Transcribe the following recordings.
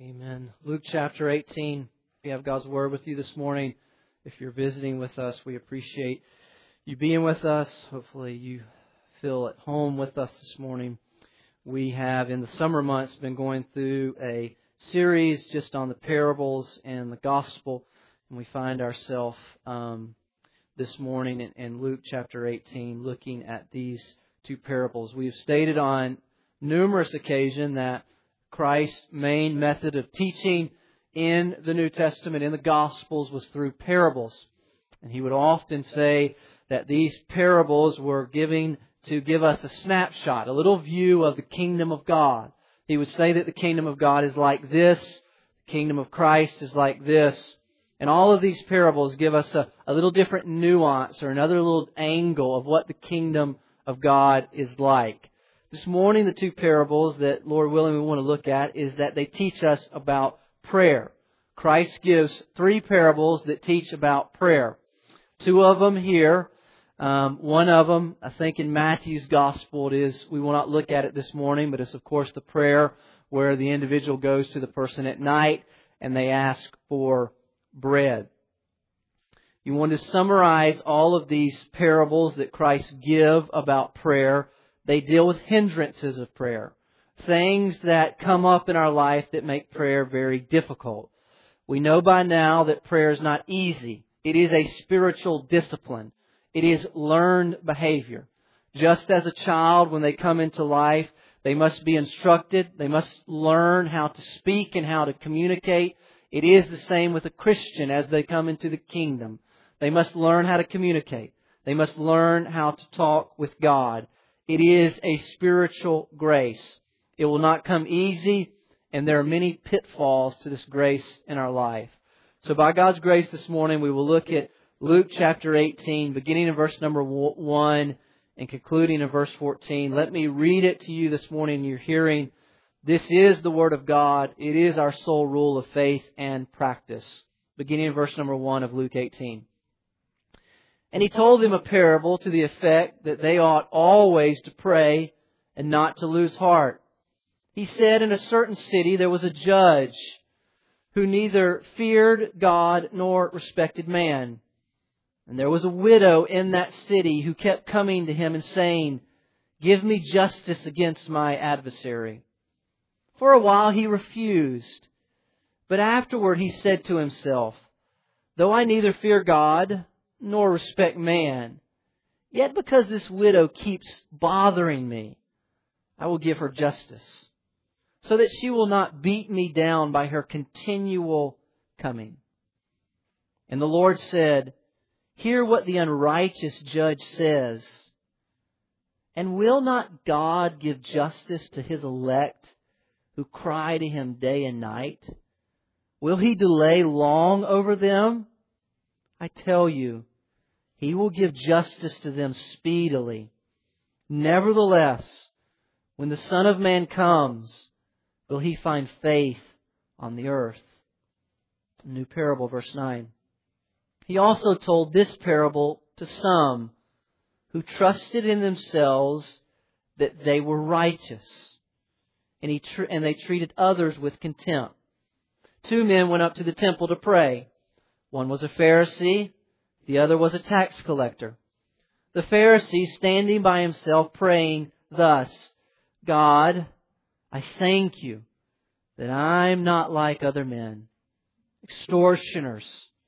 Amen. Luke chapter 18. We have God's Word with you this morning. If you're visiting with us, we appreciate you being with us. Hopefully you feel at home with us this morning. We have, in the summer months, been going through a series just on the parables and the gospel. And we find ourselves this morning in Luke chapter 18 looking at these two parables. We have stated on numerous occasions that Christ's main method of teaching in the New Testament, in the Gospels, was through parables. And He would often say that these parables were giving to give us a snapshot, a little view of the kingdom of God. He would say that the kingdom of God is like this, the kingdom of Christ is like this. And all of these parables give us a little different nuance or another little angle of what the kingdom of God is like. This morning, the two parables that, Lord willing, we want to look at is that they teach us about prayer. Christ gives three parables that teach about prayer. Two of them here. One of them, I think in Matthew's Gospel, it is, we will not look at it this morning, but it's of course the prayer where the individual goes to the person at night and they ask for bread. You want to summarize all of these parables that Christ give about prayer. They deal with hindrances of prayer. Things that come up in our life that make prayer very difficult. We know by now that prayer is not easy. It is a spiritual discipline. It is learned behavior. Just as a child, when they come into life, they must be instructed. They must learn how to speak and how to communicate. It is the same with a Christian as they come into the kingdom. They must learn how to communicate. They must learn how to talk with God. It is a spiritual grace. It will not come easy, and there are many pitfalls to this grace in our life. So by God's grace this morning, we will look at Luke chapter 18, beginning in verse number 1 and concluding in verse 14. Let me read it to you this morning in your hearing. This is the Word of God. It is our sole rule of faith and practice. Beginning in verse number 1 of Luke 18. And He told them a parable to the effect that they ought always to pray and not to lose heart. He said, in a certain city there was a judge who neither feared God nor respected man. And there was a widow in that city who kept coming to him and saying, "Give me justice against my adversary." For a while he refused, but afterward he said to himself, "Though I neither fear God nor respect man, yet because this widow keeps bothering me, I will give her justice, so that she will not beat me down by her continual coming." And the Lord said, "Hear what the unrighteous judge says. And will not God give justice to His elect who cry to Him day and night? Will He delay long over them? I tell you, He will give justice to them speedily. Nevertheless, when the Son of Man comes, will He find faith on the earth?" A new parable, verse 9. He also told this parable to some who trusted in themselves that they were righteous, and they treated others with contempt. Two men went up to the temple to pray. One was a Pharisee, the other was a tax collector. The Pharisee, standing by himself, praying thus, "God, I thank You that I'm not like other men, extortioners,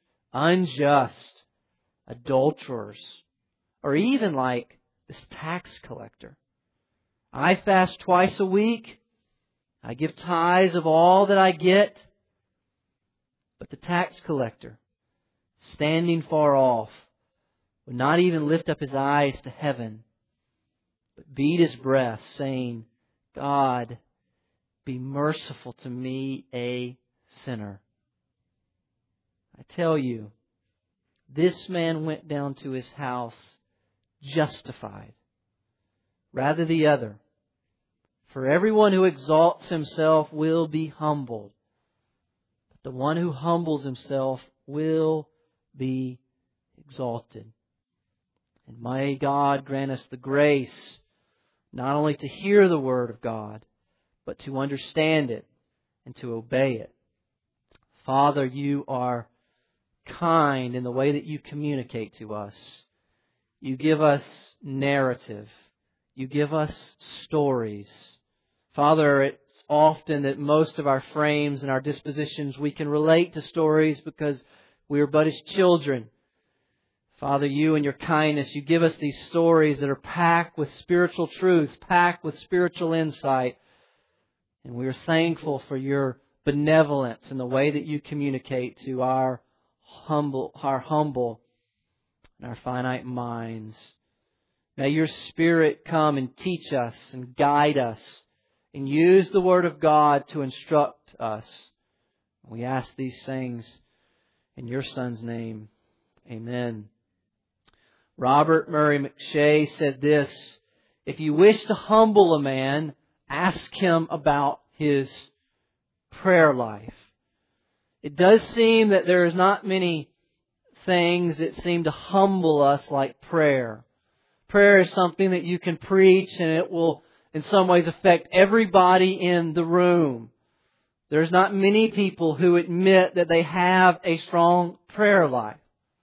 unjust, adulterers, or even like this tax collector. I fast twice a week. I give tithes of all that I get." But the tax collector, standing far off, would not even lift up his eyes to heaven, but beat his breast, saying, "God, be merciful to me, a sinner." I tell you, this man went down to his house justified, rather the other. For everyone who exalts himself will be humbled, but the one who humbles himself will be exalted. And may God grant us the grace not only to hear the Word of God, but to understand it and to obey it. Father, You are kind in the way that You communicate to us. You give us narrative. You give us stories. Father, it's often that most of our frames and our dispositions, we can relate to stories because we are but as children. Father, You in Your kindness, You give us these stories that are packed with spiritual truth, packed with spiritual insight. And we are thankful for Your benevolence in the way that You communicate to our humble and our finite minds. May Your Spirit come and teach us and guide us and use the Word of God to instruct us. We ask these things in Your Son's name. Amen. Robert Murray McShay said this: if you wish to humble a man, ask him about his prayer life. It does seem that there is not many things that seem to humble us like prayer. Prayer is something that you can preach and it will in some ways affect everybody in the room. There's not many people who admit that they have a strong prayer life.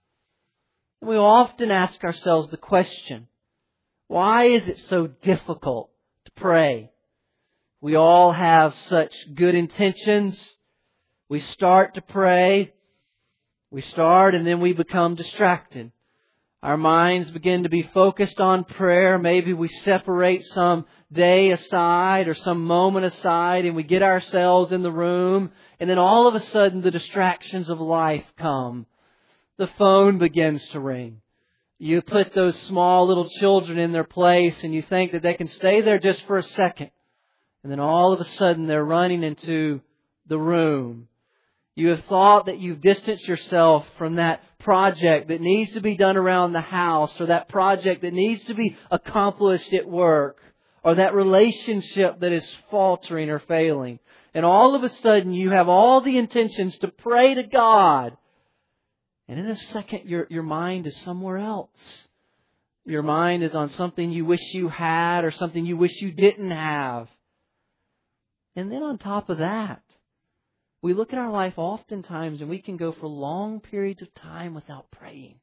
We often ask ourselves the question, why is it so difficult to pray? We all have such good intentions. We start to pray. We start and then we become distracted. Our minds begin to be focused on prayer. Maybe we separate some day aside or some moment aside and we get ourselves in the room. And then all of a sudden the distractions of life come. The phone begins to ring. You put those small little children in their place and you think that they can stay there just for a second. And then all of a sudden they're running into the room. You have thought that you've distanced yourself from that project that needs to be done around the house, or that project that needs to be accomplished at work, or that relationship that is faltering or failing. And all of a sudden you have all the intentions to pray to God. And in a second your mind is somewhere else. Your mind is on something you wish you had or something you wish you didn't have. And then on top of that, we look at our life oftentimes and we can go for long periods of time without praying.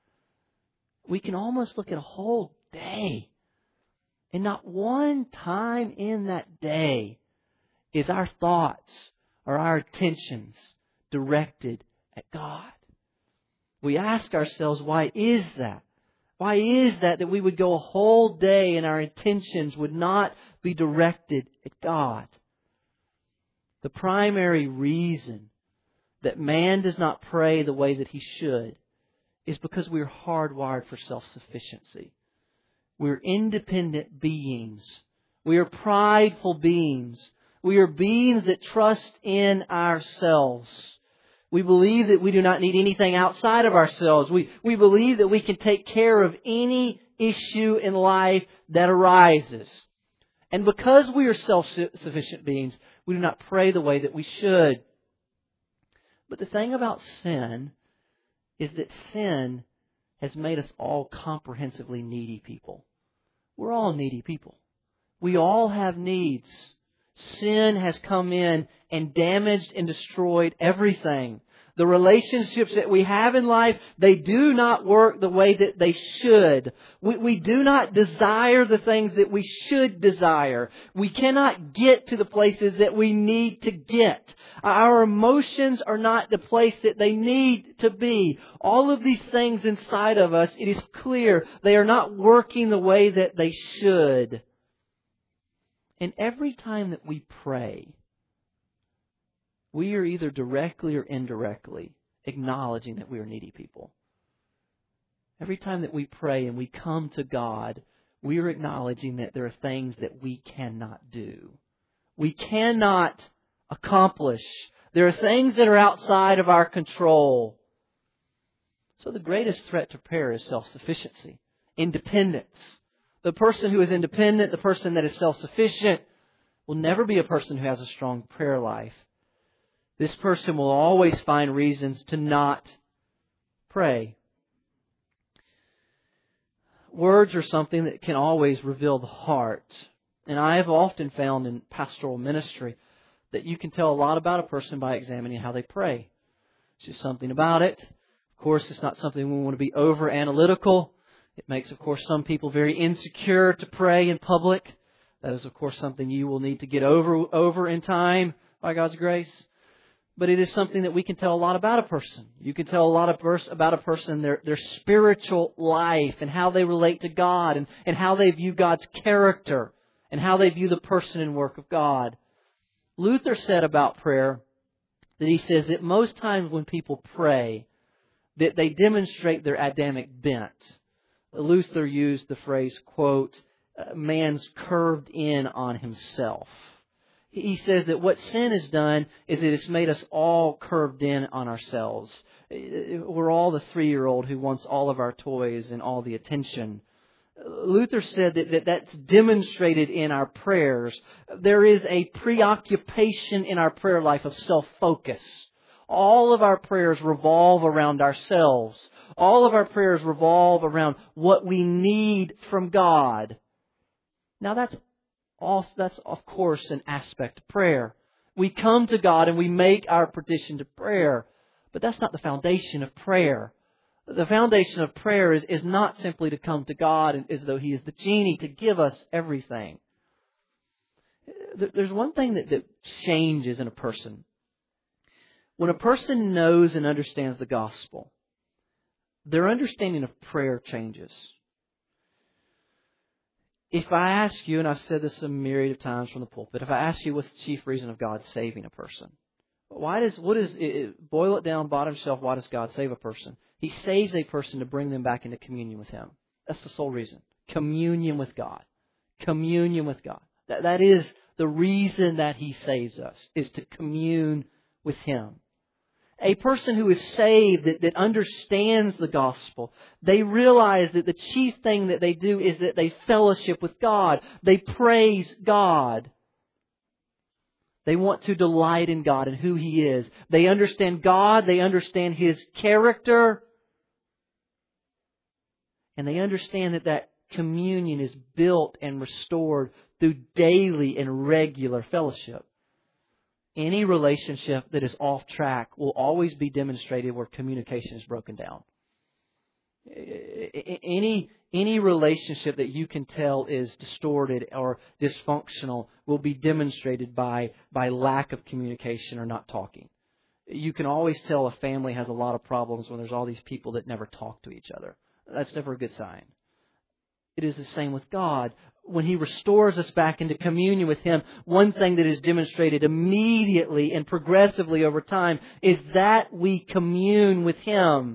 We can almost look at a whole day. And not one time in that day is our thoughts or our attentions directed at God. We ask ourselves, why is that? Why is that we would go a whole day and our intentions would not be directed at God? The primary reason that man does not pray the way that he should is because we're hardwired for self-sufficiency. We're independent beings. We are prideful beings. We are beings that trust in ourselves. We believe that we do not need anything outside of ourselves. We believe that we can take care of any issue in life that arises. And because we are self-sufficient beings, we do not pray the way that we should. But the thing about sin is that sin has made us all comprehensively needy people. We're all needy people. We all have needs. Sin has come in and damaged and destroyed everything. The relationships that we have in life, they do not work the way that they should. We do not desire the things that we should desire. We cannot get to the places that we need to get. Our emotions are not the place that they need to be. All of these things inside of us, it is clear they are not working the way that they should. And every time that we pray, we are either directly or indirectly acknowledging that we are needy people. Every time that we pray and we come to God, we are acknowledging that there are things that we cannot do. We cannot accomplish. There are things that are outside of our control. So the greatest threat to prayer is self-sufficiency, independence. The person who is independent, the person that is self-sufficient, will never be a person who has a strong prayer life. This person will always find reasons to not pray. Words are something that can always reveal the heart. And I have often found in pastoral ministry, that you can tell a lot about a person by examining how they pray. It's just something about it. Of course, it's not something we want to be over analytical. It makes, of course, some people very insecure to pray in public. That is, of course, something you will need to get over in time by God's grace. But it is something that we can tell a lot about a person. You can tell a lot about a person, their spiritual life and how they relate to God and how they view God's character and how they view the person and work of God. Luther said about prayer that he says that most times when people pray, that they demonstrate their Adamic bent. Luther used the phrase, quote, man's curved in on himself. He says that what sin has done is that it's made us all curved in on ourselves. We're all the 3-year-old who wants all of our toys and all the attention. Luther said that that's demonstrated in our prayers. There is a preoccupation in our prayer life of self-focus. All of our prayers revolve around ourselves. All of our prayers revolve around what we need from God. Now that's of course an aspect of prayer. We come to God and we make our petition to prayer, but that's not the foundation of prayer. The foundation of prayer is not simply to come to God as though He is the genie to give us everything. There's one thing that changes in a person. When a person knows and understands the gospel, their understanding of prayer changes. If I ask you, and I've said this a myriad of times from the pulpit, if I ask you what's the chief reason of God saving a person, boil it down, bottom shelf, why does God save a person? He saves a person to bring them back into communion with Him. That's the sole reason. Communion with God. Communion with God. That is the reason that He saves us, is to commune with Him. A person who is saved, that understands the gospel, they realize that the chief thing that they do is that they fellowship with God. They praise God. They want to delight in God and who He is. They understand God. They understand His character. And they understand that communion is built and restored through daily and regular fellowship. Any relationship that is off track will always be demonstrated where communication is broken down. Any relationship that you can tell is distorted or dysfunctional will be demonstrated by lack of communication or not talking. You can always tell a family has a lot of problems when there's all these people that never talk to each other. That's never a good sign. It is the same with God. When He restores us back into communion with Him, one thing that is demonstrated immediately and progressively over time is that we commune with Him.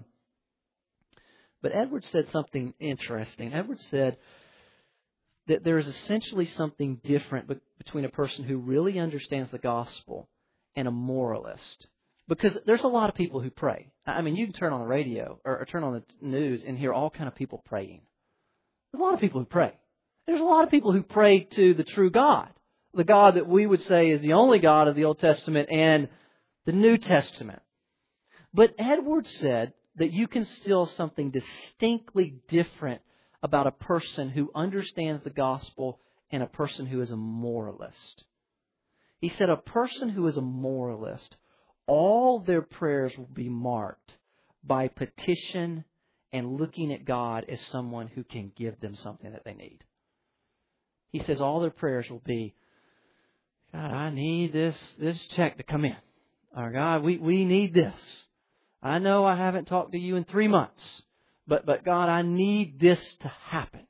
But Edwards said something interesting. Edwards said that there is essentially something different between a person who really understands the gospel and a moralist. Because there's a lot of people who pray. I mean, you can turn on the radio or turn on the news and hear all kind of people praying. There's a lot of people who pray. There's a lot of people who pray to the true God. The God that we would say is the only God of the Old Testament and the New Testament. But Edwards said that you can still something distinctly different about a person who understands the gospel and a person who is a moralist. He said a person who is a moralist, all their prayers will be marked by petition and looking at God as someone who can give them something that they need. He says all their prayers will be, God, I need this check to come in. Or God, we need this. I know I haven't talked to you in 3 months, but God, I need this to happen.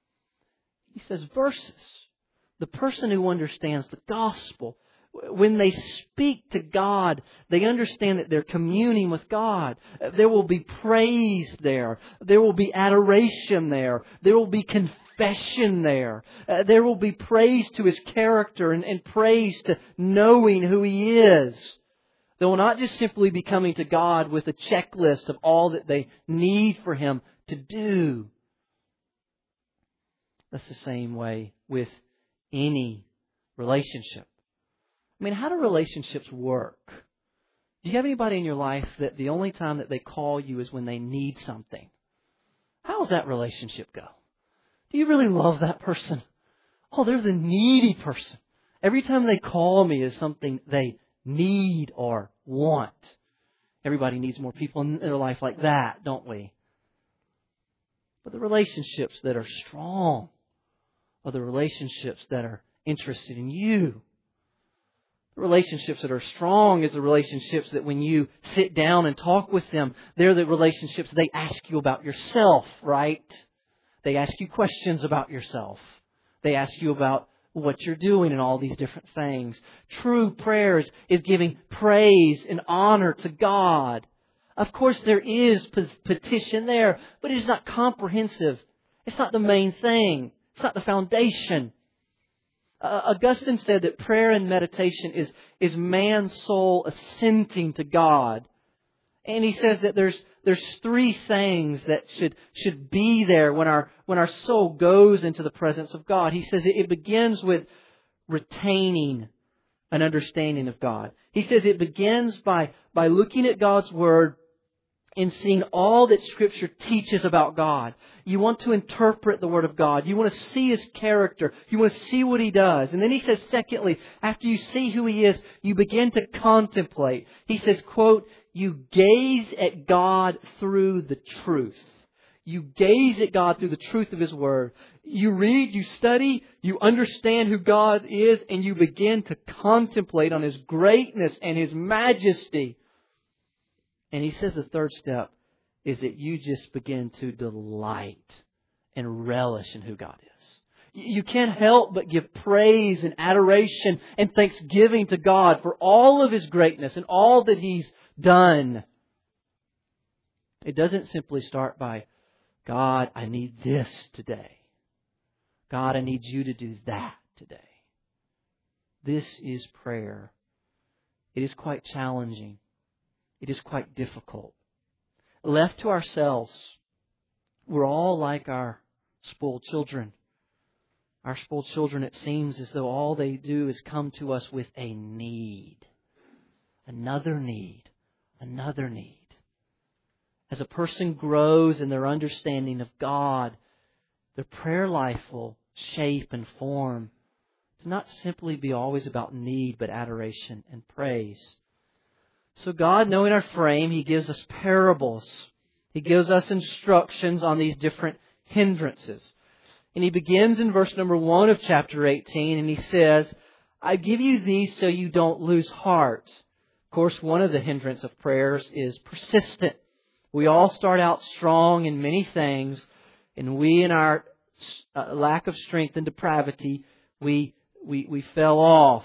He says versus the person who understands the gospel, when they speak to God, they understand that they're communing with God. There will be praise there. There will be adoration there. There will be confession there. There will be praise to His character and praise to knowing who He is. They will not just simply be coming to God with a checklist of all that they need for Him to do. That's the same way with any relationship. I mean, how do relationships work? Do you have anybody in your life that the only time that they call you is when they need something? How does that relationship go? Do you really love that person? Oh, they're the needy person. Every time they call me is something they need or want. Everybody needs more people in their life like that, don't we? But the relationships that are strong are the relationships that are interested in you. The relationships that are strong is the relationships that when you sit down and talk with them, they're the relationships they ask you about yourself, right? They ask you questions about yourself. They ask you about what you're doing and all these different things. True prayer is giving praise and honor to God. Of course, there is petition there, but it is not comprehensive. It's not the main thing. It's not the foundation. Augustine said that prayer and meditation is man's soul assenting to God. And he says that there's three things that should be there when our soul goes into the presence of God. He says it begins with retaining an understanding of God. He says it begins by looking at God's Word and seeing all that Scripture teaches about God. You want to interpret the Word of God. You want to see His character. You want to see what He does. And then he says, secondly, after you see who He is, you begin to contemplate. He says, quote, you gaze at God through the truth. You gaze at God through the truth of His Word. You read, you study, you understand who God is, and you begin to contemplate on His greatness and His majesty. And he says the third step is that you just begin to delight and relish in who God is. You can't help but give praise and adoration and thanksgiving to God for all of His greatness and all that He's done. It doesn't simply start by, God, I need this today. God, I need you to do that today. This is prayer. It is quite challenging. It is quite difficult. Left to ourselves, we're all like our spoiled children. Our spoiled children, it seems as though all they do is come to us with a need. Another need. Another need. As a person grows in their understanding of God, their prayer life will shape and form to not simply be always about need, but adoration and praise. So God, knowing our frame, He gives us parables. He gives us instructions on these different hindrances. And He begins in verse number 1 of chapter 18, and He says, I give you these so you don't lose heart. Of course, one of the hindrances of prayers is persistent. We all start out strong in many things, and we in our lack of strength and depravity, we fell off.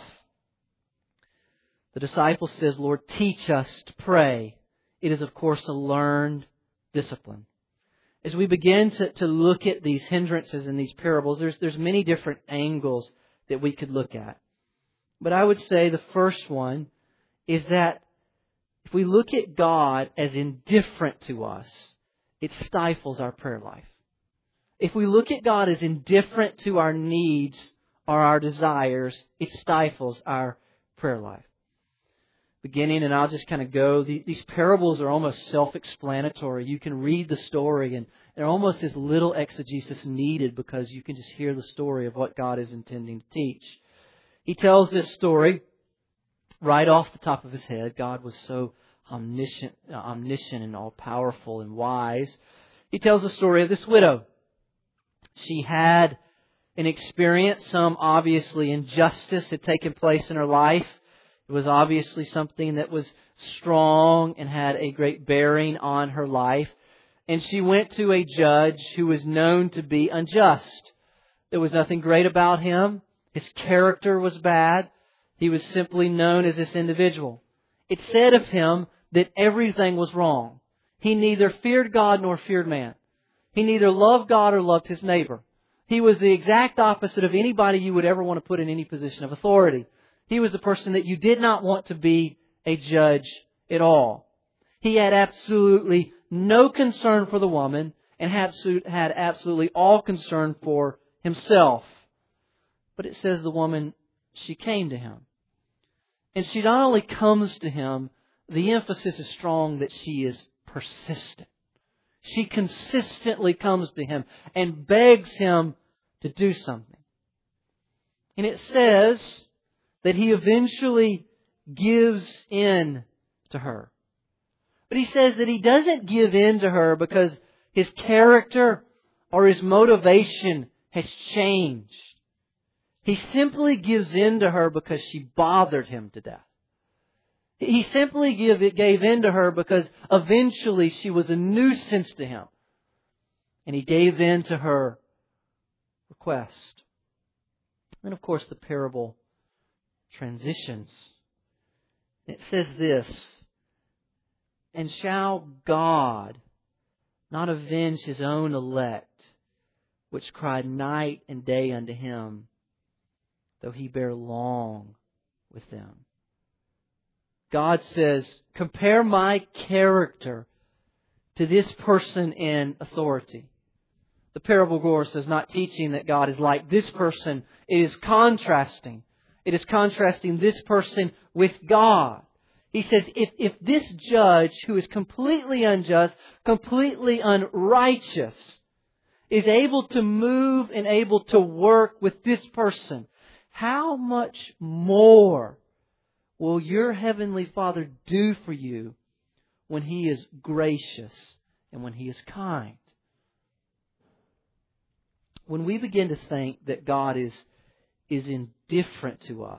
The disciple says, Lord, teach us to pray. It is, of course, a learned discipline. As we begin to look at these hindrances and these parables, there's many different angles that we could look at. But I would say the first one is that if we look at God as indifferent to us, it stifles our prayer life. If we look at God as indifferent to our needs or our desires, it stifles our prayer life. Beginning, and I'll just kind of go, these parables are almost self-explanatory. You can read the story and there almost is little exegesis needed because you can just hear the story of what God is intending to teach. He tells this story right off the top of his head. God was so omniscient and all-powerful and wise. He tells the story of this widow. She had an experience, some obviously injustice had taken place in her life. It was obviously something that was strong and had a great bearing on her life. And she went to a judge who was known to be unjust. There was nothing great about him. His character was bad. He was simply known as this individual. It said of him that everything was wrong. He neither feared God nor feared man. He neither loved God or loved his neighbor. He was the exact opposite of anybody you would ever want to put in any position of authority. He was the person that you did not want to be a judge at all. He had absolutely no concern for the woman and had absolutely all concern for himself. But it says the woman, she came to him. And she not only comes to him, the emphasis is strong that she is persistent. She consistently comes to him and begs him to do something. And it says that He eventually gives in to her. But He says that He doesn't give in to her because His character or His motivation has changed. He simply gives in to her because she bothered Him to death. He simply gave in to her because eventually she was a nuisance to Him. And He gave in to her request. And of course the parable transitions. It says this, "And shall God not avenge His own elect, which cry night and day unto Him, though He bear long with them?" God says, compare my character to this person in authority. The parable, of course, is not teaching that God is like this person. It is contrasting. It is contrasting this person with God. He says, if this judge who is completely unjust, completely unrighteous, is able to move and able to work with this person, how much more will your Heavenly Father do for you when He is gracious and when He is kind? When we begin to think that God is indifferent to us,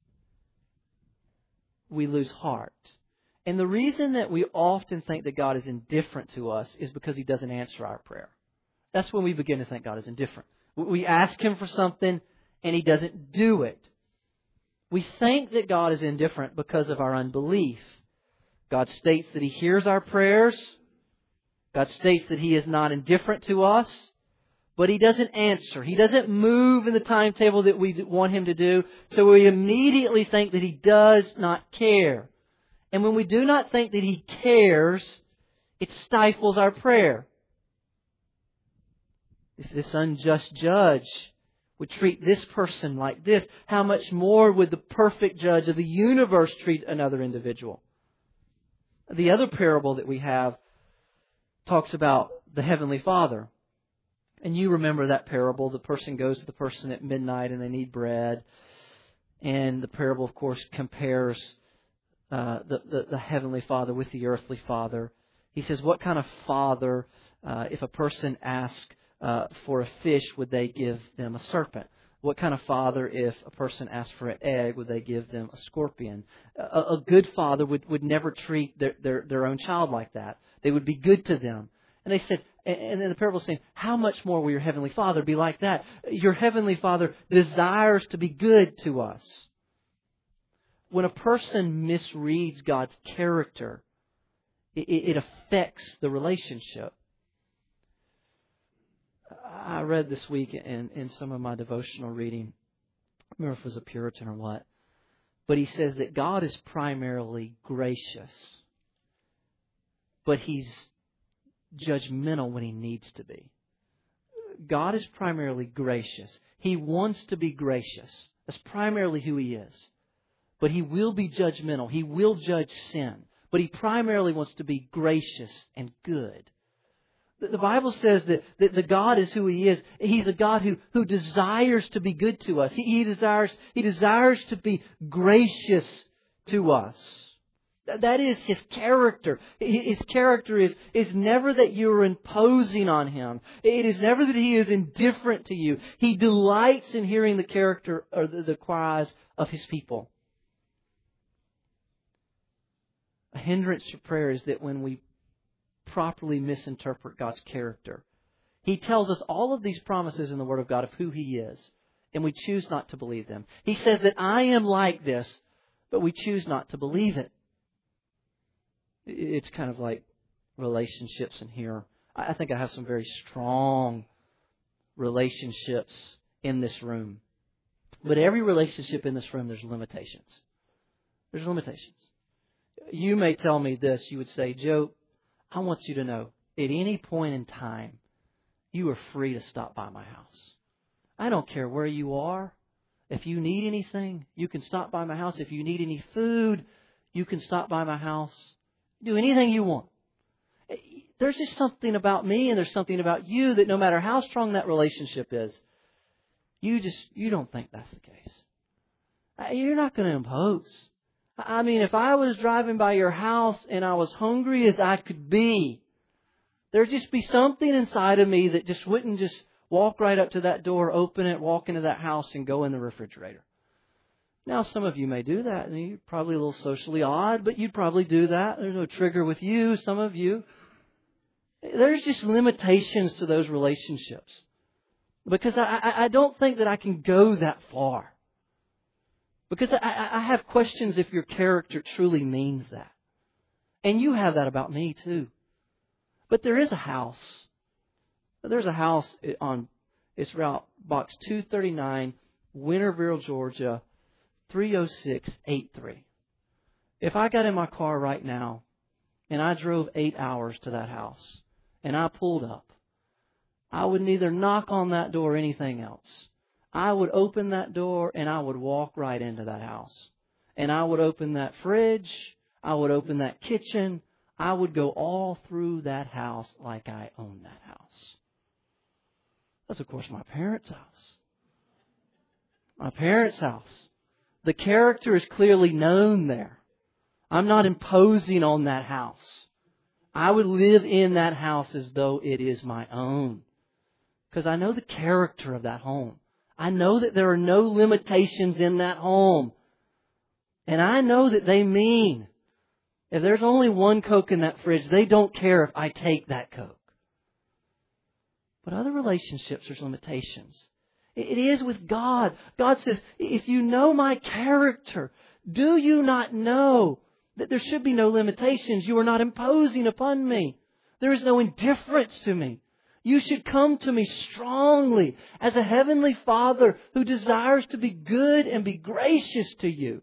we lose heart. And the reason that we often think that God is indifferent to us is because He doesn't answer our prayer. That's when we begin to think God is indifferent. We ask Him for something and He doesn't do it. We think that God is indifferent because of our unbelief. God states that He hears our prayers. God states that He is not indifferent to us. But He doesn't answer. He doesn't move in the timetable that we want Him to do. So we immediately think that He does not care. And when we do not think that He cares, it stifles our prayer. If this unjust judge would treat this person like this, how much more would the perfect judge of the universe treat another individual? The other parable that we have talks about the Heavenly Father. And you remember that parable. The person goes to the person at midnight and they need bread. And the parable, of course, compares the Heavenly Father with the earthly father. He says, what kind of father, if a person asked for a fish, would they give them a serpent? What kind of father, if a person asked for an egg, would they give them a scorpion? A good father would never treat their own child like that. They would be good to them. And they said, and then the parable is saying, how much more will your Heavenly Father be like that? Your Heavenly Father desires to be good to us. When a person misreads God's character, it affects the relationship. I read this week in some of my devotional reading, I don't remember if it was a Puritan or what, but he says that God is primarily gracious, but He's judgmental when He needs to be. God is primarily gracious. He wants to be gracious. That's primarily who He is. But He will be judgmental. He will judge sin. But He primarily wants to be gracious and good. The Bible says that the God is who He is. He's a God who desires to be good to us. He desires to be gracious to us. That is His character. His character is never that you are imposing on Him. It is never that He is indifferent to you. He delights in hearing the character or the cries of His people. A hindrance to prayer is that when we properly misinterpret God's character, He tells us all of these promises in the Word of God of who He is, and we choose not to believe them. He says that I am like this, but we choose not to believe it. It's kind of like relationships in here. I think I have some very strong relationships in this room. But every relationship in this room, there's limitations. There's limitations. You may tell me this. You would say, Joe, I want you to know, at any point in time, you are free to stop by my house. I don't care where you are. If you need anything, you can stop by my house. If you need any food, you can stop by my house. Do anything you want. There's just something about me and there's something about you that no matter how strong that relationship is, you don't think that's the case. You're not going to impose. I mean, if I was driving by your house and I was hungry as I could be, there'd just be something inside of me that just wouldn't just walk right up to that door, open it, walk into that house, and go in the refrigerator. Now, some of you may do that, and you're probably a little socially odd, but you'd probably do that. There's no trigger with you, some of you. There's just limitations to those relationships. Because I don't think that I can go that far. Because I have questions if your character truly means that. And you have that about me too. But there is a house. There's a house on, it's Route Box 239, Winterville, Georgia, 30683. If I got in my car right now and I drove 8 hours to that house and I pulled up, I would neither knock on that door or anything else. I would open that door and I would walk right into that house. And I would open that fridge. I would open that kitchen. I would go all through that house like I own that house. That's, of course, my parents' house. My parents' house. The character is clearly known there. I'm not imposing on that house. I would live in that house as though it is my own. Because I know the character of that home. I know that there are no limitations in that home. And I know that they mean, if there's only one Coke in that fridge, they don't care if I take that Coke. But other relationships, there's limitations. It is with God. God says, if you know my character, do you not know that there should be no limitations? You are not imposing upon me. There is no indifference to me. You should come to me strongly as a heavenly Father who desires to be good and be gracious to you.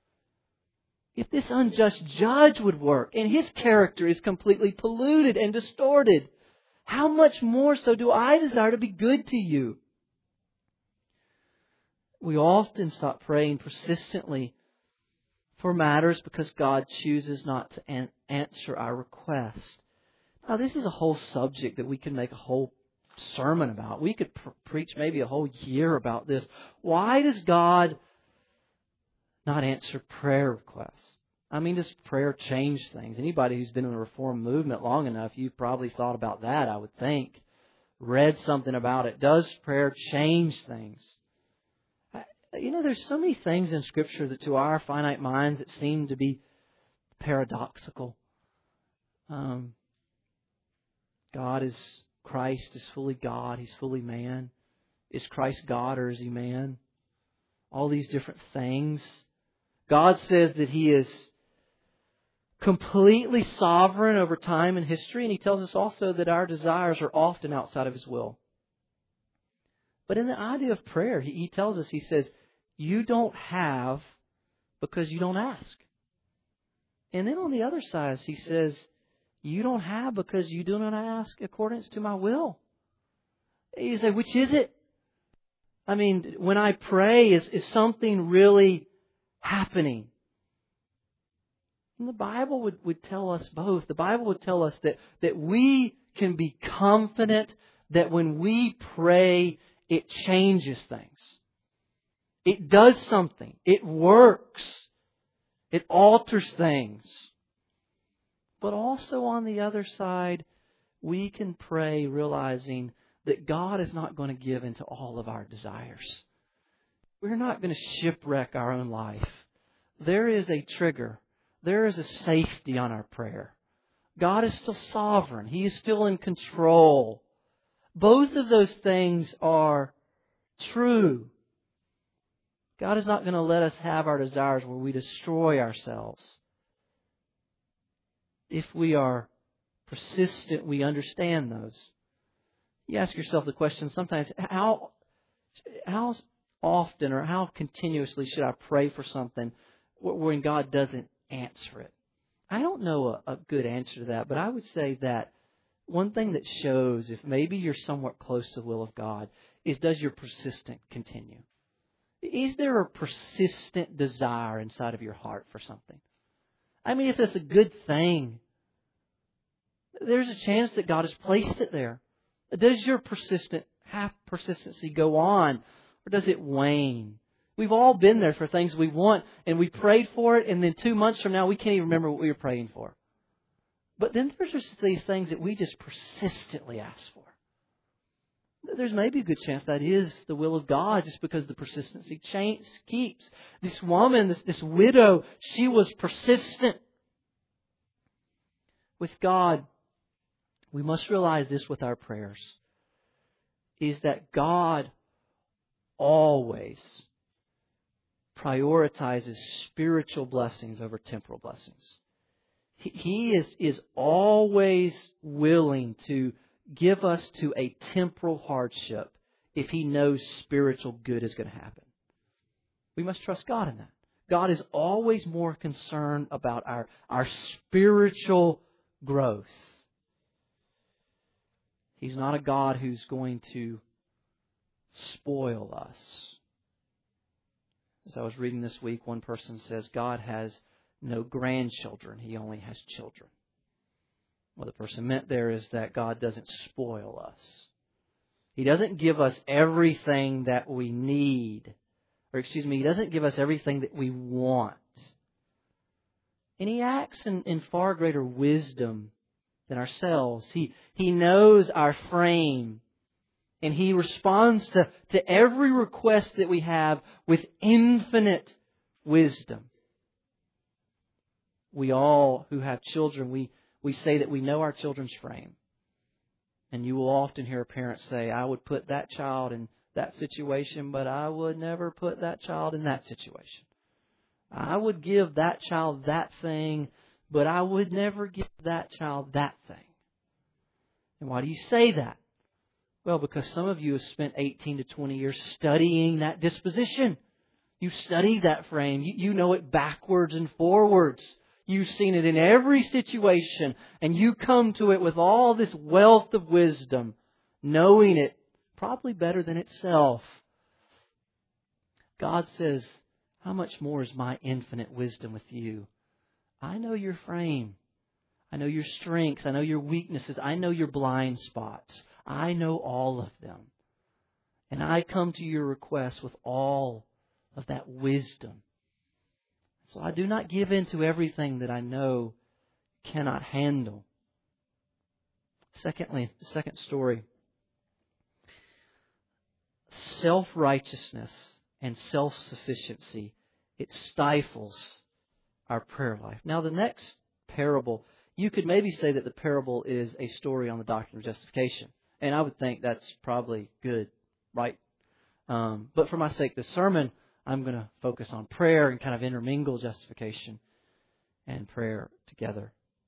If this unjust judge would work and his character is completely polluted and distorted, how much more so do I desire to be good to you? We often stop praying persistently for matters because God chooses not to answer our request. Now, this is a whole subject that we can make a whole sermon about. We could preach maybe a whole year about this. Why does God not answer prayer requests? I mean, does prayer change things? Anybody who's been in the Reform movement long enough, you've probably thought about that, I would think. Read something about it. Does prayer change things? You know, there's so many things in Scripture that to our finite minds that seem to be paradoxical. Christ is fully God. He's fully man. Is Christ God or is He man? All these different things. God says that He is completely sovereign over time and history, and He tells us also that our desires are often outside of His will. But in the idea of prayer, He tells us, He says, you don't have because you don't ask. And then on the other side, He says, you don't have because you do not ask according to my will. You say, which is it? I mean, when I pray, is something really happening? And the Bible would tell us both. The Bible would tell us that we can be confident that when we pray, it changes things. It does something. It works. It alters things. But also on the other side, we can pray realizing that God is not going to give into all of our desires. We're not going to shipwreck our own life. There is a trigger. There is a safety on our prayer. God is still sovereign. He is still in control. Both of those things are true. God is not going to let us have our desires where we destroy ourselves. If we are persistent, we understand those. You ask yourself the question sometimes, how often or how continuously should I pray for something when God doesn't answer it? I don't know a good answer to that, but I would say that one thing that shows if maybe you're somewhat close to the will of God is, does your persistent continue? Is there a persistent desire inside of your heart for something? I mean, if it's a good thing, there's a chance that God has placed it there. Does your persistency go on, or does it wane? We've all been there for things we want, and we prayed for it, and then 2 months from now, we can't even remember what we were praying for. But then there's just these things that we just persistently ask for. There's maybe a good chance that is the will of God, just because the persistency keeps. This woman, this widow, she was persistent. With God, we must realize this with our prayers, is that God always prioritizes spiritual blessings over temporal blessings. He is always willing to give us to a temporal hardship if He knows spiritual good is going to happen. We must trust God in that. God is always more concerned about our spiritual growth. He's not a God who's going to spoil us. As I was reading this week, one person says God has no grandchildren. He only has children. What the person meant there is that God doesn't spoil us. He doesn't give us everything that we need. He doesn't give us everything that we want. And He acts in far greater wisdom than ourselves. He knows our frame. And He responds to every request that we have with infinite wisdom. We all who have children, we say that we know our children's frame. And you will often hear a parent say, I would put that child in that situation, but I would never put that child in that situation. I would give that child that thing, but I would never give that child that thing. And why do you say that? Well, because some of you have spent 18 to 20 years studying that disposition. You've studied that frame. You know it backwards and forwards. You've seen it in every situation, and you come to it with all this wealth of wisdom, knowing it probably better than itself. God says, how much more is my infinite wisdom with you? I know your frame. I know your strengths. I know your weaknesses. I know your blind spots. I know all of them. And I come to your request with all of that wisdom. So I do not give in to everything that I know cannot handle. Secondly, the second story. Self-righteousness and self-sufficiency, it stifles our prayer life. Now the next parable, you could maybe say that the parable is a story on the doctrine of justification. And I would think that's probably good, right? But for my sake, this sermon, I'm going to focus on prayer and kind of intermingle justification and prayer together.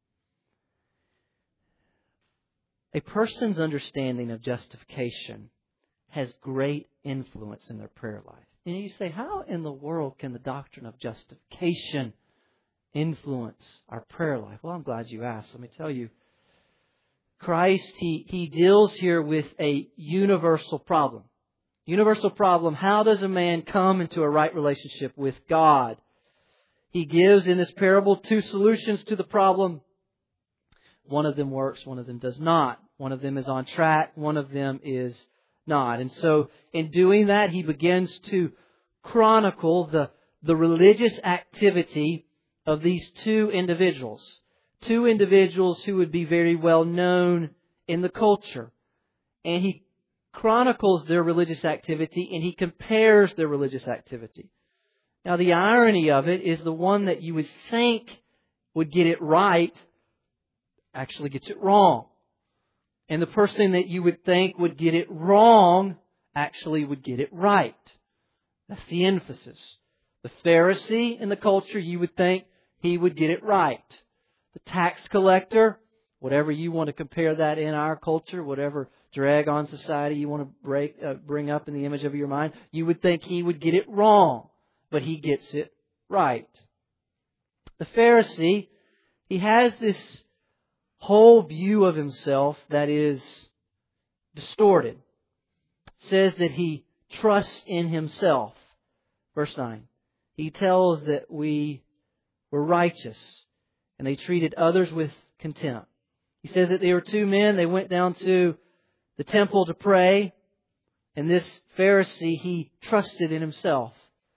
A person's understanding of justification has great influence in their prayer life. And you say, how in the world can the doctrine of justification influence our prayer life? Well, I'm glad you asked. Let me tell you. Christ, He deals here with a universal problem. Universal problem, how does a man come into a right relationship with God? He gives in this parable 2 solutions to the problem. One of them works, one of them does not. One of them is on track, one of them is not. And so in doing that, He begins to chronicle the religious activity of these 2 individuals. 2 individuals who would be very well known in the culture. And He chronicles their religious activity and He compares their religious activity. Now the irony of it is the one that you would think would get it right actually gets it wrong. And the person that you would think would get it wrong actually would get it right. That's the emphasis. The Pharisee in the culture, you would think he would get it right. The tax collector, whatever you want to compare that in our culture, whatever drag on society you want to bring up in the image of your mind, you would think he would get it wrong, but he gets it right. The Pharisee, he has this whole view of himself that is distorted. It says that he trusts in himself. Verse 9. He tells that we were righteous and they treated others with contempt. He says that there were 2 men. They went down to the temple to pray. And this Pharisee, he trusted in himself.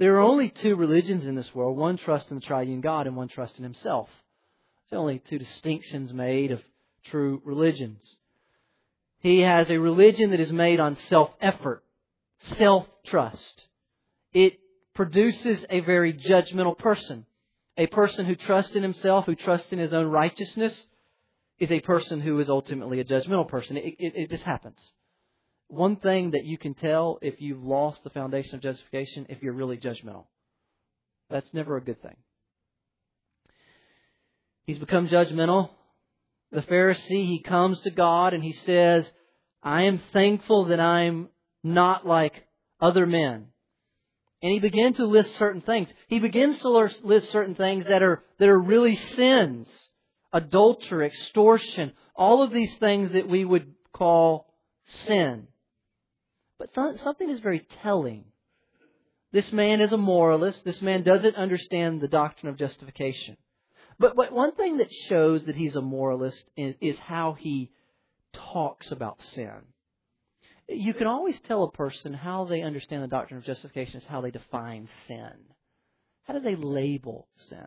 There are only two religions in this world. One trusts in the triune God and one trusts in himself. There's only two distinctions made of true religions. He has a religion that is made on self-effort, self-trust. It produces a very judgmental person. A person who trusts in himself, who trusts in his own righteousness, is a person who is ultimately a judgmental person. It just happens. One thing that you can tell if you've lost the foundation of justification, if you're really judgmental. That's never a good thing. He's become judgmental. The Pharisee, he comes to God and he says, I am thankful that I'm not like other men. And he begins to list certain things. He begins to list certain things that are really sins. Adultery, extortion, all of these things that we would call sin. But something is very telling. This man is a moralist. This man doesn't understand the doctrine of justification. But one thing that shows that he's a moralist is how he talks about sin. You can always tell a person how they understand the doctrine of justification is how they define sin. How do they label sin?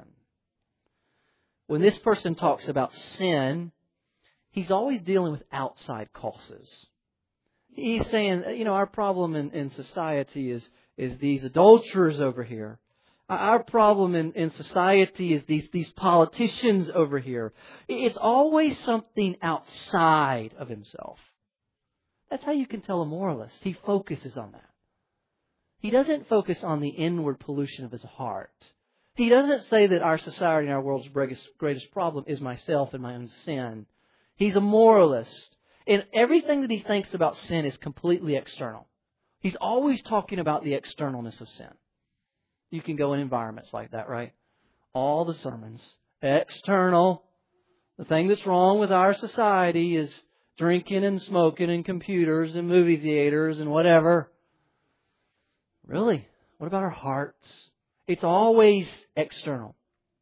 When this person talks about sin, he's always dealing with outside causes. He's saying, our problem in society is these adulterers over here. Our problem in society is these politicians over here. It's always something outside of himself. That's how you can tell a moralist. He focuses on that. He doesn't focus on the inward pollution of his heart. He doesn't say that our society and our world's greatest problem is myself and my own sin. He's a moralist. And everything that he thinks about sin is completely external. He's always talking about the externalness of sin. You can go in environments like that, right? All the sermons, external. The thing that's wrong with our society is drinking and smoking and computers and movie theaters and whatever. Really? What about our hearts? It's always external.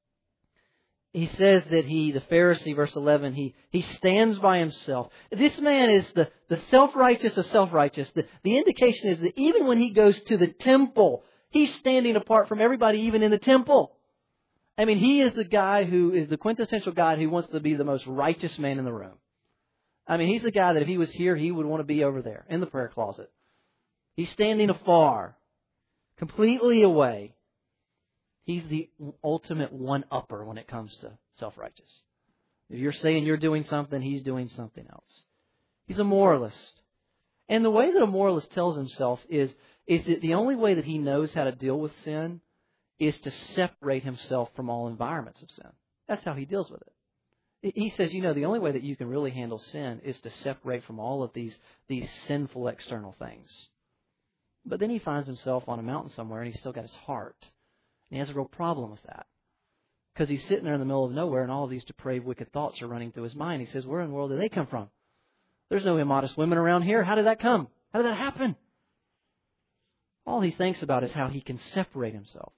He says that the Pharisee, verse 11, he stands by himself. This man is the self-righteous of self-righteous. The indication is that even when he goes to the temple, he's standing apart from everybody, even in the temple. I mean, he is the guy who is the quintessential guy who wants to be the most righteous man in the room. I mean, he's the guy that if he was here, he would want to be over there in the prayer closet. He's standing afar, completely away. He's the ultimate one-upper when it comes to self-righteous. If you're saying you're doing something, he's doing something else. He's a moralist. And the way that a moralist tells himself is that the only way that he knows how to deal with sin is to separate himself from all environments of sin. That's how he deals with it. He says, the only way that you can really handle sin is to separate from all of these sinful external things. But then he finds himself on a mountain somewhere and he's still got his heart. And he has a real problem with that. Because he's sitting there in the middle of nowhere and all of these depraved, wicked thoughts are running through his mind. He says, where in the world did they come from? There's no immodest women around here. How did that come? How did that happen? All he thinks about is how he can separate himself.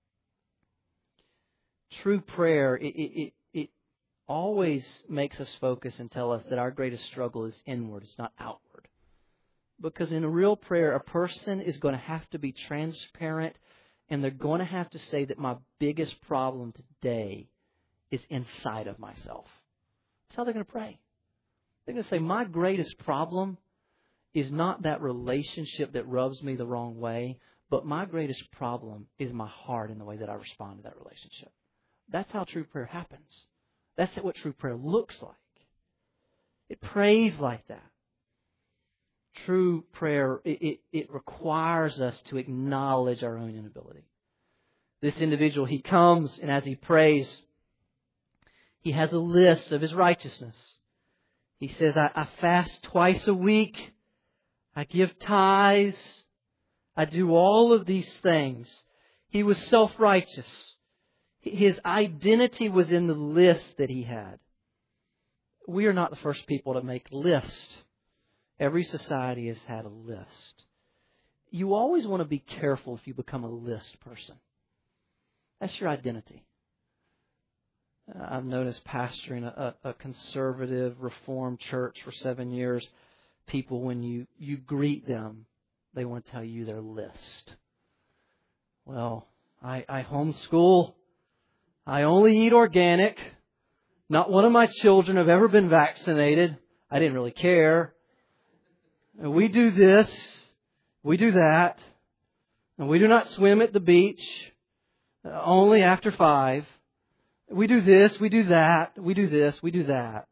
True prayer, it always makes us focus and tell us that our greatest struggle is inward. It's not outward. Because in a real prayer, a person is going to have to be transparent. And they're going to have to say that my biggest problem today is inside of myself. That's how they're going to pray. They're going to say, my greatest problem is not that relationship that rubs me the wrong way, but my greatest problem is my heart and the way that I respond to that relationship. That's how true prayer happens. That's what true prayer looks like. It prays like that. True prayer, it requires us to acknowledge our own inability. This individual, he comes and as he prays, he has a list of his righteousness. He says, I fast twice a week. I give tithes. I do all of these things. He was self-righteous. His identity was in the list that he had. We are not the first people to make lists. Every society has had a list. You always want to be careful if you become a list person. That's your identity. I've noticed pastoring a conservative, reformed church for 7 years, people, when you greet them, they want to tell you their list. Well, I homeschool. I only eat organic. Not one of my children have ever been vaccinated. I didn't really care. And we do this. We do that. And we do not swim at the beach. Only after 5. We do this. We do that. We do this. We do that.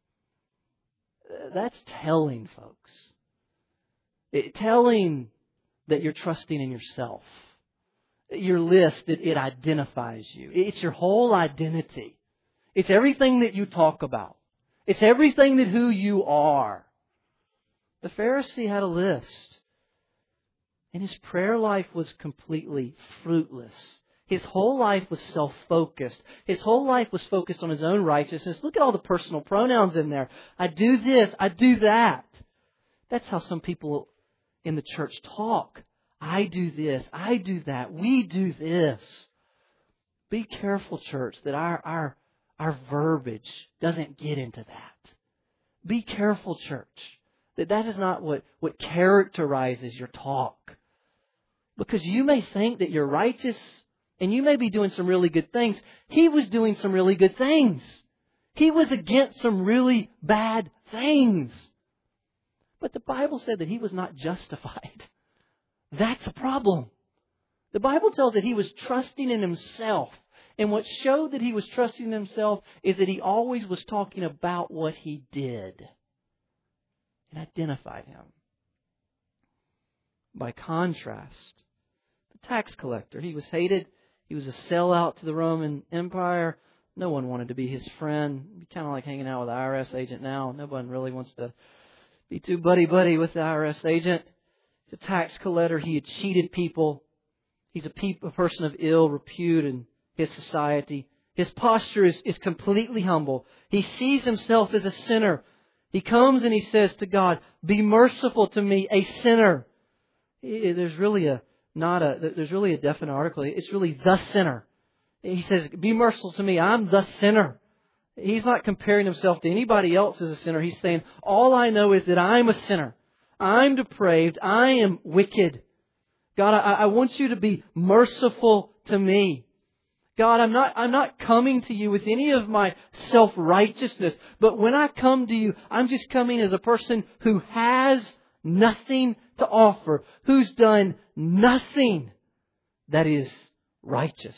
That's telling, folks. Telling that you're trusting in yourself. Your list, it identifies you. It's your whole identity. It's everything that you talk about. It's everything that who you are. The Pharisee had a list. And his prayer life was completely fruitless. His whole life was self-focused. His whole life was focused on his own righteousness. Look at all the personal pronouns in there. I do this. I do that. That's how some people in the church talk. I do this. I do that. We do this. Be careful, church, that our verbiage doesn't get into that. Be careful, church, that is not what characterizes your talk. Because you may think that you're righteous and you may be doing some really good things. He was doing some really good things. He was against some really bad things. But the Bible said that he was not justified. That's a problem. The Bible tells that he was trusting in himself. And what showed that he was trusting in himself is that he always was talking about what he did. And identified him. By contrast, the tax collector, he was hated. He was a sellout to the Roman Empire. No one wanted to be his friend. It'd be kind of like hanging out with an IRS agent now. No one really wants to be too buddy-buddy with the IRS agent. He's a tax collector. He had cheated people. He's a person of ill repute in his society. His posture is completely humble. He sees himself as a sinner. He comes and he says to God, "Be merciful to me, a sinner." There's really a definite article. It's really the sinner. He says, "Be merciful to me. I'm the sinner." He's not comparing himself to anybody else as a sinner. He's saying, all I know is that I'm a sinner. I'm depraved. I am wicked. God, I want you to be merciful to me. God, I'm not coming to you with any of my self-righteousness. But when I come to you, I'm just coming as a person who has nothing to offer, who's done nothing that is righteous.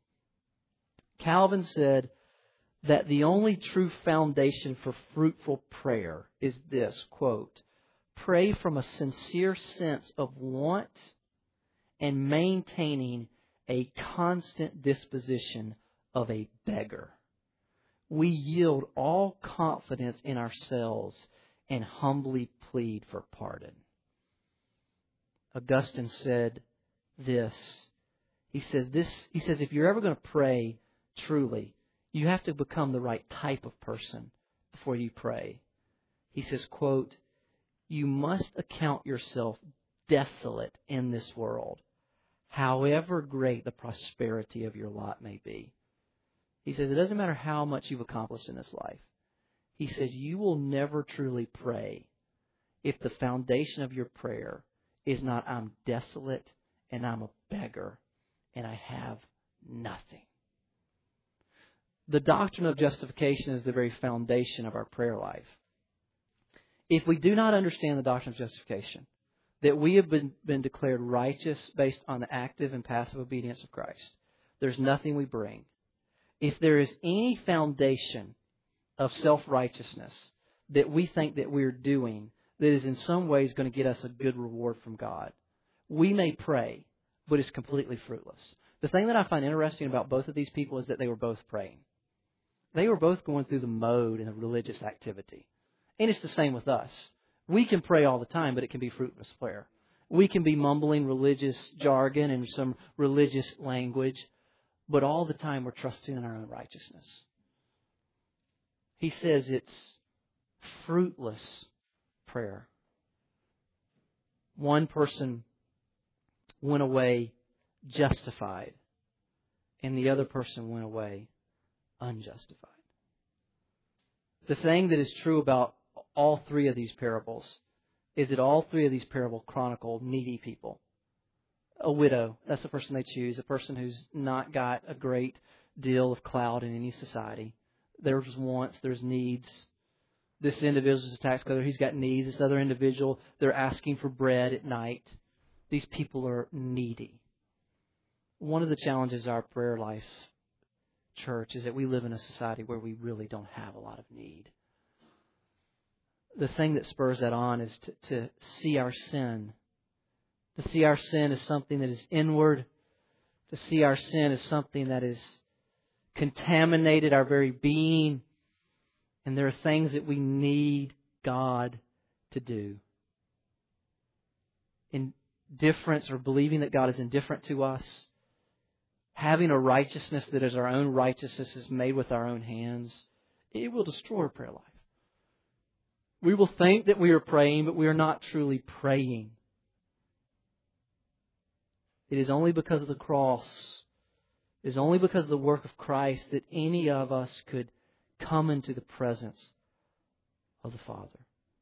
Calvin said that the only true foundation for fruitful prayer is this, quote, "Pray from a sincere sense of want and maintaining a constant disposition of a beggar. We yield all confidence in ourselves and humbly plead for pardon." Augustine said this. He says, if you're ever going to pray truly, you have to become the right type of person before you pray. He says, quote, "You must account yourself desolate in this world, however great the prosperity of your lot may be." He says, it doesn't matter how much you've accomplished in this life. He says, you will never truly pray if the foundation of your prayer is not, I'm desolate and I'm a beggar and I have nothing. The doctrine of justification is the very foundation of our prayer life. If we do not understand the doctrine of justification, that we have been declared righteous based on the active and passive obedience of Christ, there's nothing we bring. If there is any foundation of self-righteousness that we think that we're doing that is in some ways going to get us a good reward from God, we may pray, but it's completely fruitless. The thing that I find interesting about both of these people is that they were both praying. They were both going through the mode in a religious activity. And it's the same with us. We can pray all the time, but it can be fruitless prayer. We can be mumbling religious jargon and some religious language, but all the time we're trusting in our own righteousness. He says it's fruitless prayer. One person went away justified, and the other person went away unjustified. The thing that is true about all three of these parables is that all three of these parables chronicle needy people. a widow. That's the person they choose, a person who's not got a great deal of clout in any society. There's wants, there's needs. This individual is a tax collector. He's got needs. This other individual, they're asking for bread at night. These people are needy. One of the challenges of our prayer life, church, is that we live in a society where we really don't have a lot of need. The thing that spurs that on is to see our sin. To see our sin as something that is inward. To see our sin as something that has contaminated our very being. And there are things that we need God to do. Indifference, or believing that God is indifferent to us. Having a righteousness that is our own righteousness, is made with our own hands. It will destroy our prayer life. We will think that we are praying, but we are not truly praying. It is only because of the cross, it is only because of the work of Christ, that any of us could come into the presence of the Father.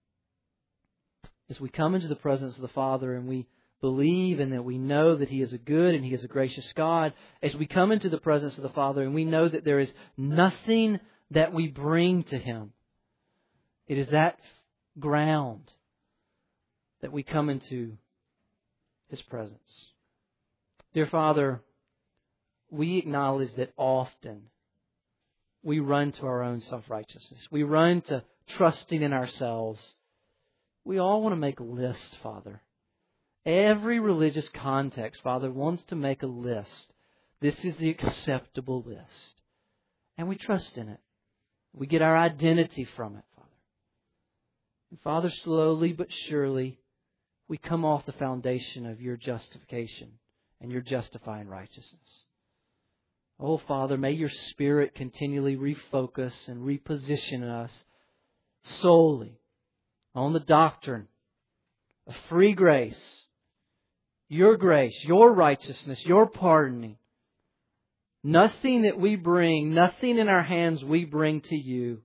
As we come into the presence of the Father and we believe and that we know that He is a good and He is a gracious God, as we come into the presence of the Father and we know that there is nothing that we bring to Him, it is that ground that we come into His presence. Dear Father, we acknowledge that often we run to our own self-righteousness. We run to trusting in ourselves. We all want to make a list, Father. Every religious context, Father, wants to make a list. This is the acceptable list. And we trust in it. We get our identity from it, Father. And Father, slowly but surely, we come off the foundation of Your justification and Your justifying righteousness. Oh, Father, may Your Spirit continually refocus and reposition us solely on the doctrine of free grace, Your grace, Your righteousness, Your pardoning. Nothing that we bring, nothing in our hands we bring to You.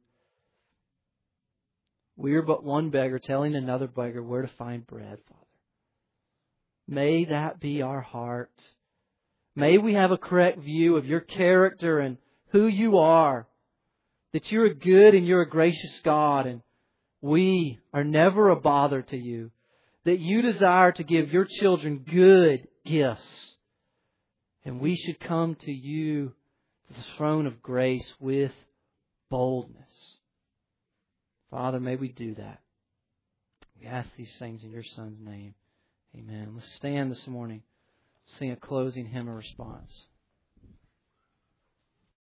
We are but one beggar telling another beggar where to find bread, Father. May that be our heart. May we have a correct view of Your character and who You are. That You're a good and You're a gracious God, and we are never a bother to You. That You desire to give Your children good gifts. And we should come to You, to the throne of grace, with boldness. Father, may we do that. We ask these things in Your Son's name. Amen. Let's stand this morning, sing a closing hymn of response.